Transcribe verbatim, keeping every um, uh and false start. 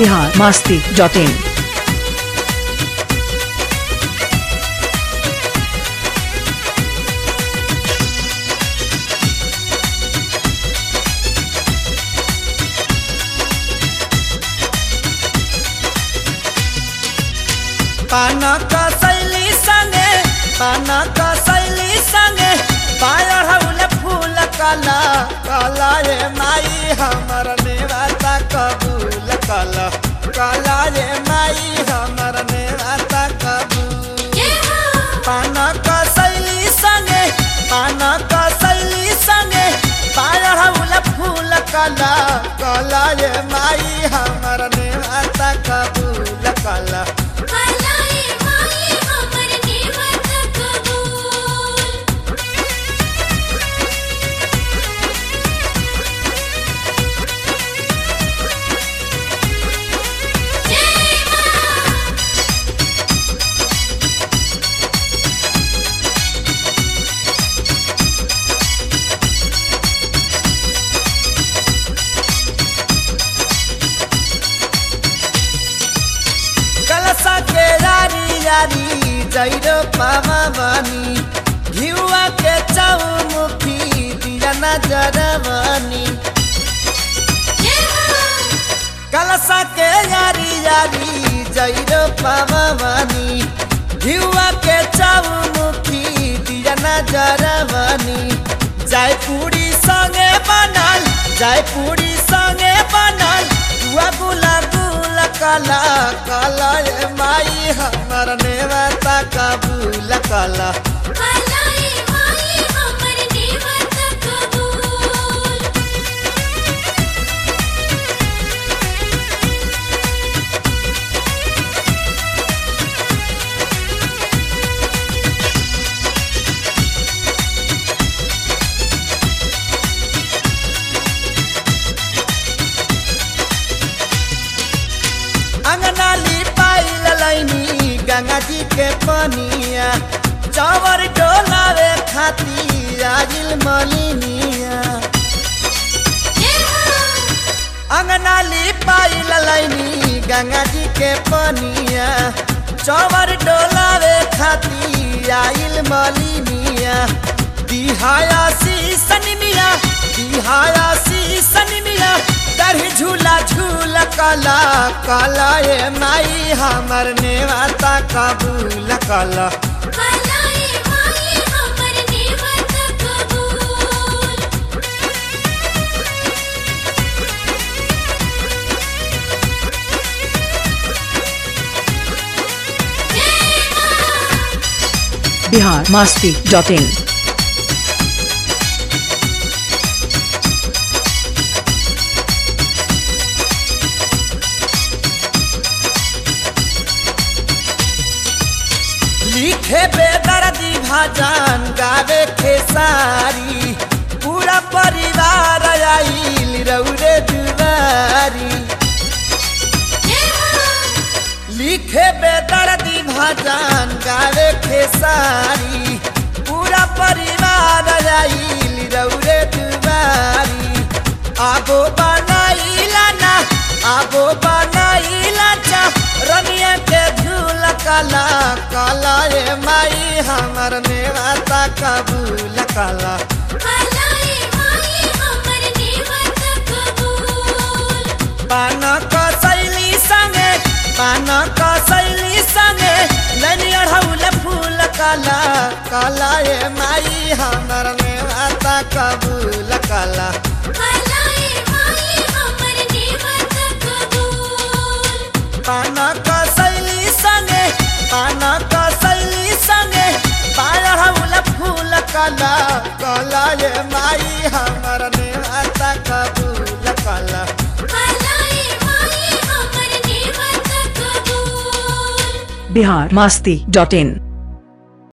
Bihar Masti dot इन। पाना कसैली संगे पाना कसैली संगे पायढ़ौल फूल कला कला रे माई हमर नेवाता कबूल कला कला रे माई हमर नेवाता कबूल। पाना कसैली संगे पाना कसैली संगे पायढ़ौल फूल कला कला रे माई हमर नेवाता कबूल कला। कलसा के यारी यारी जैरो पामा बनी घिउआ के चौमुखी दिया नजर बनी। कलसा के यारी यारी जैरो पामा बनी घिउआ के चौमुखी दिया नजर बनी। जाय पूरी संगे बनल जाय पूरी संगे बनल दुआ गुला गुला कला कला ये माई हमर नेवाता कबूल कला। अंगनाली पाइल लैनी गंगा जी के पनिया चावर डोलावे खाती आजिल मलिनिया। अंगनाली पाइल लैनी गंगा जी के पनिया चावर डोलावे खाती आइल मलिनिया। दिहाया सी सनिमिया दिहाया सी सनिमिया दरही झूला झूल कला कला ये माई हमर नेवाता कबूल कला। Bihar Masti dot in. लिखे बेदर्दी भजन गावे खेसारी पूरा परिवार आइल रौरे दुआरी। लिखे बेदर्दी भजन गावे खेसारी पूरा परिवार आइल रौरे दुआरी। आगो बनाइला ना आगो बनाइला चा रनिया के झूल कला कला ये माई हमर नेवाता कबूल कला। पाना कसैली संगे पाना कसैली संगे लैनी अढ़ौल फूल कला कला ये माई हमर नेवाता कबूल कला। पाना कसैली संगे पाना कसैली संगे पायढ़ौल फूल कला कला ये माई हमर नेवाता कबूल कला। बिहार मस्ती डॉट इन।